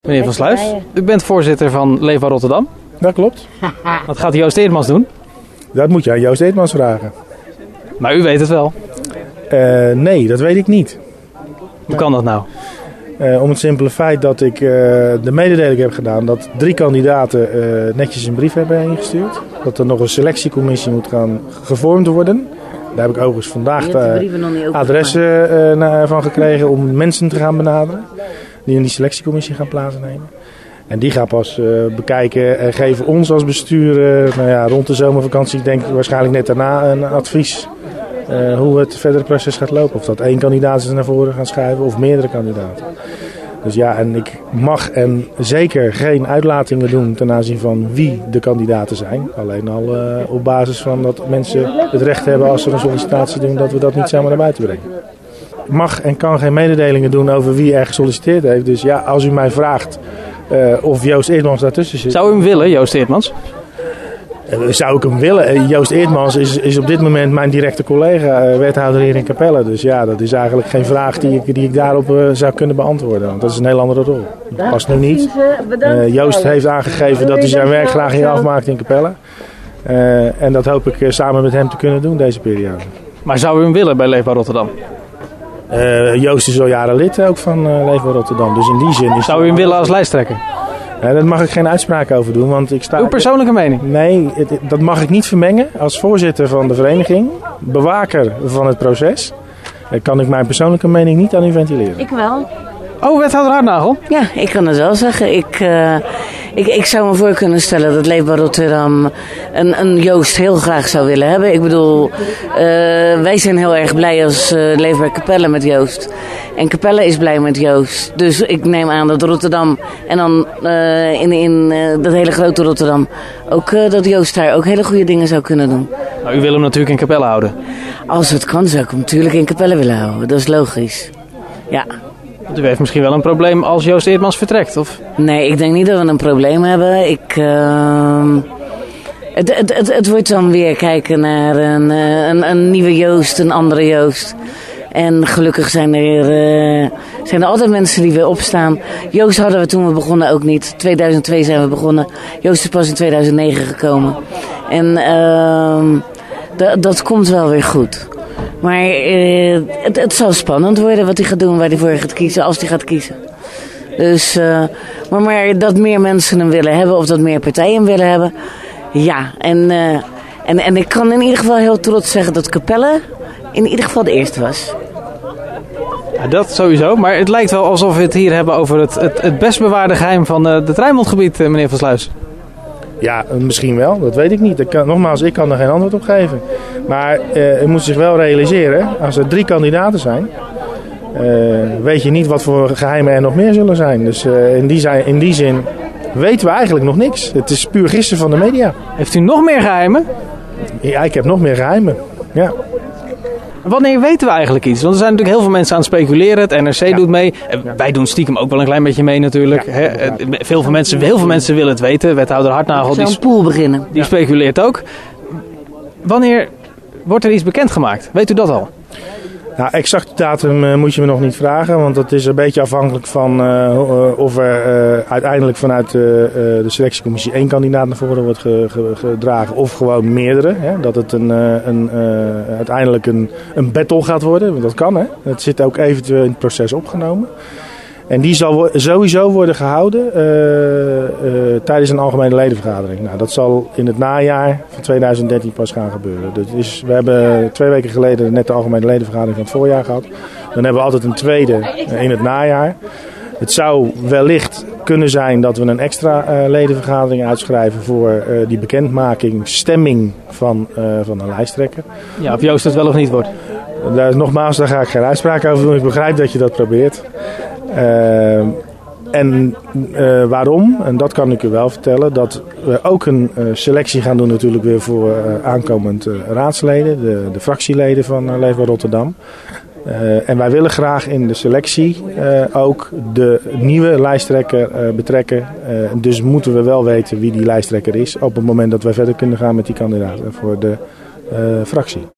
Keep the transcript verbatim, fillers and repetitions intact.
Meneer Van Sluis, u bent voorzitter van Leefbaar Rotterdam. Dat klopt. Wat gaat Joost Eerdmans doen? Dat moet je aan Joost Eerdmans vragen. Maar u weet het wel. Uh, nee, dat weet ik niet. Hoe kan dat nou? Uh, om het simpele feit dat ik uh, de mededeling heb gedaan dat drie kandidaten uh, netjes een brief hebben ingestuurd. Dat er nog een selectiecommissie moet gaan gevormd worden. Daar heb ik overigens vandaag de adressen uh, van gekregen om mensen te gaan benaderen. Die in die selectiecommissie gaan plaatsnemen. En die gaan pas uh, bekijken en geven ons als bestuur uh, nou ja, rond de zomervakantie, denk ik waarschijnlijk net daarna, een advies. Uh, hoe het verdere proces gaat lopen. Of dat één kandidaat is naar voren gaan schuiven of meerdere kandidaten. Dus ja, en ik mag en zeker geen uitlatingen doen ten aanzien van wie de kandidaten zijn. Alleen al uh, op basis van dat mensen het recht hebben als ze een sollicitatie doen, dat we dat niet zomaar naar buiten brengen. Ik mag en kan geen mededelingen doen over wie er gesolliciteerd heeft. Dus ja, als u mij vraagt uh, of Joost Eerdmans daartussen zit. Zou u hem willen, Joost Eerdmans? Uh, zou ik hem willen? Uh, Joost Eerdmans is, is op dit moment mijn directe collega, uh, wethouder hier in Capelle. Dus ja, dat is eigenlijk geen vraag die ik, die ik daarop uh, zou kunnen beantwoorden. Want dat is een heel andere rol. Dat past nu niet. Uh, Joost heeft aangegeven dat hij zijn werk graag hier afmaakt in Capelle. Uh, en dat hoop ik uh, samen met hem te kunnen doen deze periode. Maar zou u hem willen bij Leefbaar Rotterdam? Uh, Joost is al jaren lid ook van uh, Leefbaar Rotterdam. Dus in die zin is zou u hem willen als lijsttrekker? Uh, daar mag ik geen uitspraak over doen. Want ik sta... Uw persoonlijke mening? Nee, het, dat mag ik niet vermengen. Als voorzitter van de vereniging, bewaker van het proces, uh, kan ik mijn persoonlijke mening niet aan u ventileren. Ik wel. Oh, wethouder Hartnagel? Ja, ik kan het wel zeggen. Ik, uh, ik, ik zou me voor kunnen stellen dat Leefbaar Rotterdam een, een Joost heel graag zou willen hebben. Ik bedoel, uh, wij zijn heel erg blij als uh, Leefbaar Capelle met Joost. En Capelle is blij met Joost. Dus ik neem aan dat Rotterdam en dan uh, in, in uh, dat hele grote Rotterdam ook uh, dat Joost daar ook hele goede dingen zou kunnen doen. Nou, u wil hem natuurlijk in Capelle houden. Als het kan zou ik hem natuurlijk in Capelle willen houden. Dat is logisch. Ja. U heeft misschien wel een probleem als Joost Eerdmans vertrekt, of? Nee, ik denk niet dat we een probleem hebben. Ik, uh, het, het, het, het wordt dan weer kijken naar een, een, een nieuwe Joost, een andere Joost. En gelukkig zijn er, uh, zijn er altijd mensen die weer opstaan. Joost hadden we toen we begonnen ook niet. tweeduizend twee zijn we begonnen. Joost is pas in tweeduizend negen gekomen. En uh, d- dat komt wel weer goed. Maar uh, het, het zal spannend worden wat hij gaat doen, waar hij voor gaat kiezen, als hij gaat kiezen. Dus, uh, maar, maar dat meer mensen hem willen hebben, of dat meer partijen hem willen hebben. Ja, en, uh, en, en ik kan in ieder geval heel trots zeggen dat Capelle in ieder geval de eerste was. Ja, dat sowieso, maar het lijkt wel alsof we het hier hebben over het, het, het best bewaarde geheim van uh, het Rijnmondgebied, uh, meneer Van Sluis. Ja, misschien wel. Dat weet ik niet. Ik kan, nogmaals, ik kan er geen antwoord op geven. Maar uh, u moet zich wel realiseren, als er drie kandidaten zijn, uh, weet je niet wat voor geheimen er nog meer zullen zijn. Dus uh, in, die zijn, in die zin weten we eigenlijk nog niks. Het is puur gissen van de media. Heeft u nog meer geheimen? Ja, ik heb nog meer geheimen. Ja. Wanneer weten we eigenlijk iets? Want er zijn natuurlijk heel veel mensen aan het speculeren. Het N R C ja. doet mee. Ja. Wij doen stiekem ook wel een klein beetje mee natuurlijk. Ja, He, veel, veel, mensen, heel veel mensen willen het weten. Wethouder Hartnagel die, een pool beginnen. die Ja. speculeert ook. Wanneer wordt er iets bekendgemaakt? Weet u dat al? Nou, exacte datum uh, moet je me nog niet vragen, want dat is een beetje afhankelijk van uh, uh, of er uh, uiteindelijk vanuit uh, uh, de selectiecommissie één kandidaat naar voren wordt ge, ge, gedragen of gewoon meerdere. Hè? Dat het een, uh, een, uh, uiteindelijk een, een battle gaat worden, want dat kan. Hè? Het zit ook eventueel in het proces opgenomen. En die zal wo- sowieso worden gehouden uh, uh, tijdens een algemene ledenvergadering. Nou, dat zal in het najaar van tweeduizend dertien pas gaan gebeuren. Dus is, we hebben twee weken geleden net de algemene ledenvergadering van het voorjaar gehad. Dan hebben we altijd een tweede uh, in het najaar. Het zou wellicht kunnen zijn dat we een extra uh, ledenvergadering uitschrijven voor uh, die bekendmaking, stemming van, uh, van een lijsttrekker. Ja, of Joost het wel of niet wordt. Daar, nogmaals, daar ga ik geen uitspraak over doen. Ik begrijp dat je dat probeert. Uh, en uh, waarom, en dat kan ik u wel vertellen, dat we ook een uh, selectie gaan doen natuurlijk weer voor uh, aankomend uh, raadsleden, de, de fractieleden van uh, Leefbaar Rotterdam. Uh, en wij willen graag in de selectie uh, ook de nieuwe lijsttrekker uh, betrekken. Uh, dus moeten we wel weten wie die lijsttrekker is op het moment dat wij verder kunnen gaan met die kandidaten voor de uh, fractie.